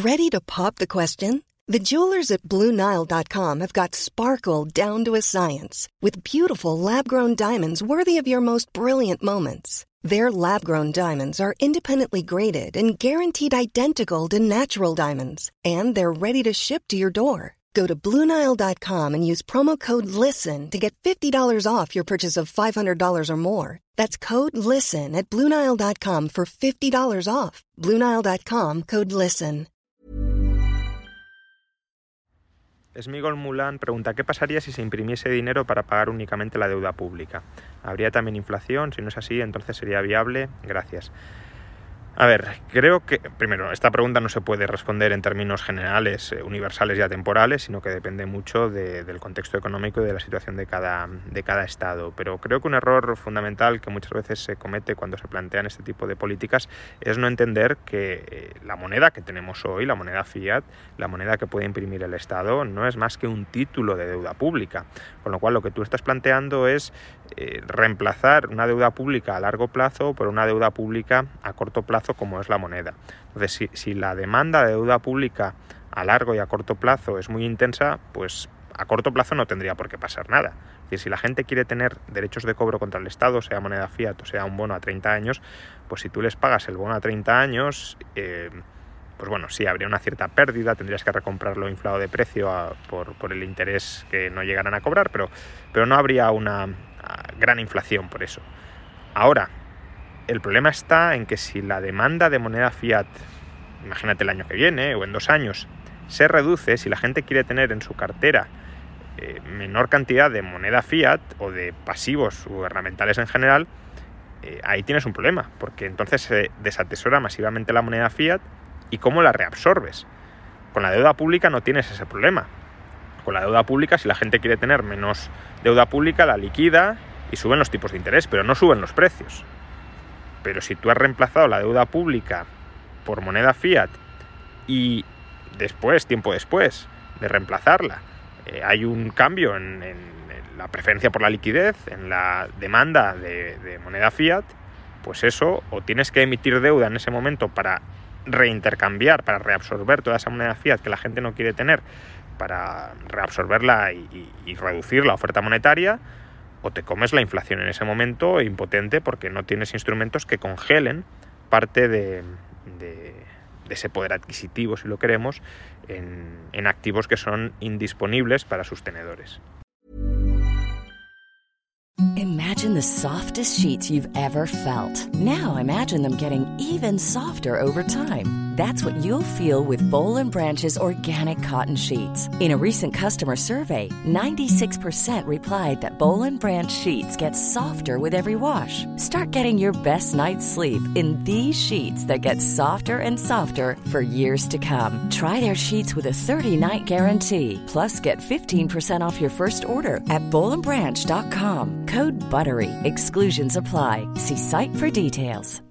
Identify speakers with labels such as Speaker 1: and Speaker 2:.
Speaker 1: Ready to pop the question? The jewelers at BlueNile.com have got sparkle down to a science with beautiful lab-grown diamonds worthy of your most brilliant moments. Their lab-grown diamonds are independently graded and guaranteed identical to natural diamonds, and they're ready to ship to your door. Go to BlueNile.com and use promo code LISTEN to get $50 off your purchase of $500 or more. That's code LISTEN at BlueNile.com for $50 off. BlueNile.com, code LISTEN.
Speaker 2: Smigol Mulan pregunta, ¿qué pasaría si se imprimiese dinero para pagar únicamente la deuda pública? ¿Habría también inflación? Si no es así, entonces sería viable. Gracias. A ver, creo que, primero, esta pregunta no se puede responder en términos generales, universales y atemporales, sino que depende mucho del contexto económico y de la situación de cada estado. Pero creo que un error fundamental que muchas veces se comete cuando se plantean este tipo de políticas es no entender que la moneda que tenemos hoy, la moneda fiat, la moneda que puede imprimir el Estado, no es más que un título de deuda pública. Con lo cual, lo que tú estás planteando es reemplazar una deuda pública a largo plazo por una deuda pública a corto plazo, como es la moneda. Entonces, si la demanda de deuda pública a largo y a corto plazo es muy intensa, pues a corto plazo no tendría por qué pasar nada. Es decir, si la gente quiere tener derechos de cobro contra el Estado, sea moneda fiat o sea un bono a 30 años, pues si tú les pagas el bono a 30 años, pues bueno, sí, habría una cierta pérdida, tendrías que recomprarlo inflado de precio por el interés que no llegaran a cobrar, pero no habría una gran inflación por eso. Ahora, el problema está en que si la demanda de moneda fiat, imagínate el año que viene o en 2 años, se reduce, si la gente quiere tener en su cartera menor cantidad de moneda fiat o de pasivos gubernamentales en general, ahí tienes un problema, porque entonces se desatesora masivamente la moneda fiat. ¿Y cómo la reabsorbes? Con la deuda pública no tienes ese problema. Con la deuda pública, si la gente quiere tener menos deuda pública, la liquida y suben los tipos de interés, pero no suben los precios. Pero si tú has reemplazado la deuda pública por moneda fiat y después, tiempo después de reemplazarla, hay un cambio en la preferencia por la liquidez, en la demanda de moneda fiat, pues eso, o tienes que emitir deuda en ese momento para reintercambiar, para reabsorber toda esa moneda fiat que la gente no quiere tener, para reabsorberla y reducir la oferta monetaria, o te comes la inflación en ese momento impotente porque no tienes instrumentos que congelen parte de ese poder adquisitivo, si lo queremos, en activos que son indisponibles para sus tenedores.
Speaker 3: Imagine the softest sheets you've ever felt. Now imagine them getting even softer over time. That's what you'll feel with Boll & Branch's organic cotton sheets. In a recent customer survey, 96% replied that Boll & Branch sheets get softer with every wash. Start getting your best night's sleep in these sheets that get softer and softer for years to come. Try their sheets with a 30-night guarantee. Plus, get 15% off your first order at BollandBranch.com. Code BUTTERY. Exclusions apply. See site for details.